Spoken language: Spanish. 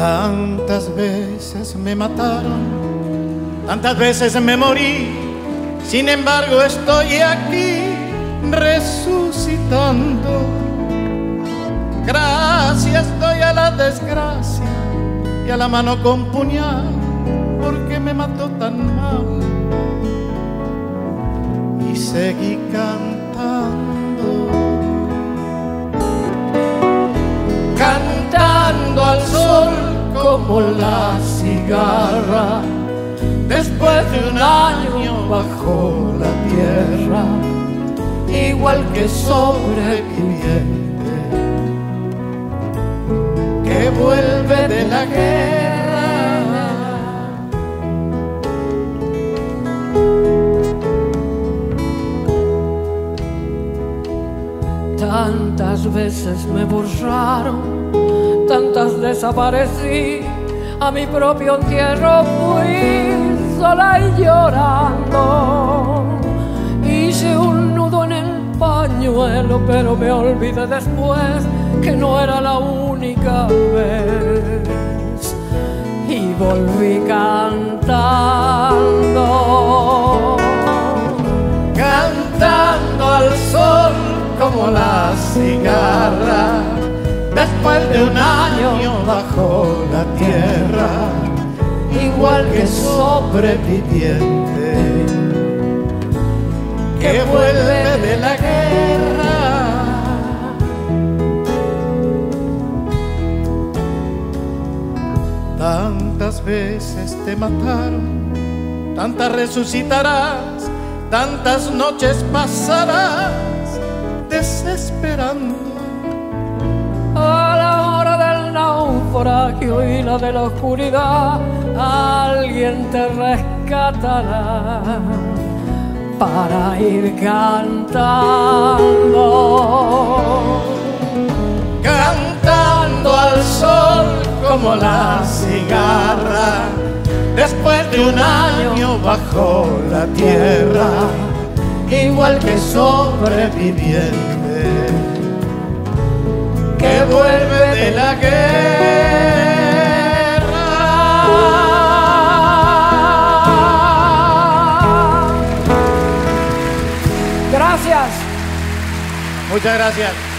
Tantas veces me mataron, tantas veces me morí, sin embargo estoy aquí resucitando. Gracias doy a la desgracia y a la mano con puñal, porque me mató tan mal. Y seguí cantando, cantando al sol como la cigarra, después de un año bajo la tierra, igual que sobreviviente que vuelve de la guerra. Tantas veces me borraron, tantas desaparecí, a mi propio entierro fui sola y llorando. Hice un nudo en el pañuelo, pero me olvidé después que no era la única vez, y volví cantando, cantando al sol como la cigarra, después de un año bajo la tierra, igual que sobreviviente que vuelve de la guerra. Tantas veces te mataron, tantas resucitarás, tantas noches pasarás desesperando. A la hora del naufragio y la de la oscuridad, alguien te rescatará para ir cantando, cantando al sol como la cigarra, después de un año bajo la tierra, igual que sobreviviente que vuelve de la guerra. Gracias. Muchas gracias.